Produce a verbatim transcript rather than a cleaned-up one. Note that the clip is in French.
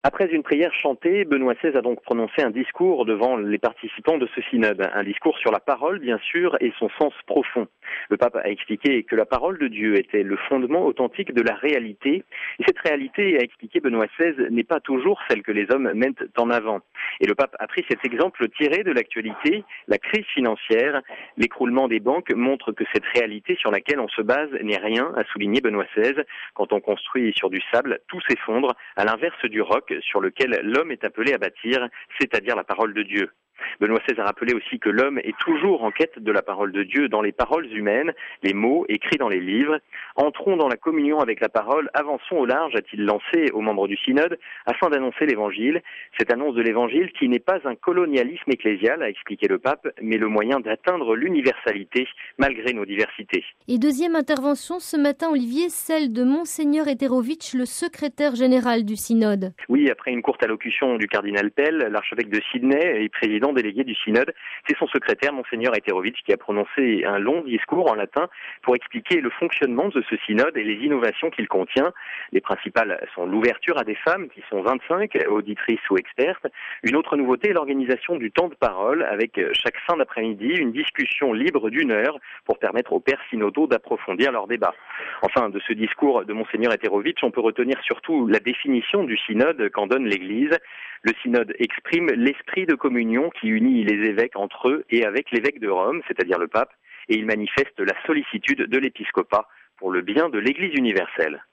Après une prière chantée, Benoît seize a donc prononcé un discours devant les participants de ce synode. Un discours sur la parole, bien sûr, et son sens profond. Le pape a expliqué que la parole de Dieu était le fondement authentique de la réalité. Et cette réalité, a expliqué Benoît seize, n'est pas toujours celle que les hommes mettent en avant. Et le pape a pris cet exemple tiré de l'actualité, la crise financière. L'écroulement des banques montre que cette réalité sur laquelle on se base n'est rien, a souligné Benoît seize. Quand on construit sur du sable, tout s'effondre, à l'inverse du roc sur lequel l'homme est appelé à bâtir, c'est-à-dire la parole de Dieu. Benoît seize a rappelé aussi que l'homme est toujours en quête de la parole de Dieu dans les paroles humaines, les mots écrits dans les livres. Entrons dans la communion avec la parole, avançons au large, a-t-il lancé aux membres du synode, afin d'annoncer l'évangile. Cette annonce de l'évangile qui n'est pas un colonialisme ecclésial, a expliqué le pape, mais le moyen d'atteindre l'universalité malgré nos diversités. Et deuxième intervention ce matin, Olivier, celle de Monseigneur Eterovitch, le secrétaire général du synode. Oui, après une courte allocution du cardinal Pell, l'archevêque de Sydney et président délégué du synode, c'est son secrétaire, Monseigneur Eterovitch, qui a prononcé un long discours en latin pour expliquer le fonctionnement de ce synode et les innovations qu'il contient. Les principales sont l'ouverture à des femmes, qui sont vingt-cinq, auditrices ou expertes. Une autre nouveauté est l'organisation du temps de parole, avec chaque fin d'après-midi une discussion libre d'une heure pour permettre aux pères synodaux d'approfondir leur débat. Enfin, de ce discours de Monseigneur Eterovitch, on peut retenir surtout la définition du synode qu'en donne l'Église. Le synode exprime l'esprit de communion qui unit les évêques entre eux et avec l'évêque de Rome, c'est-à-dire le pape, et il manifeste la sollicitude de l'épiscopat pour le bien de l'Église universelle.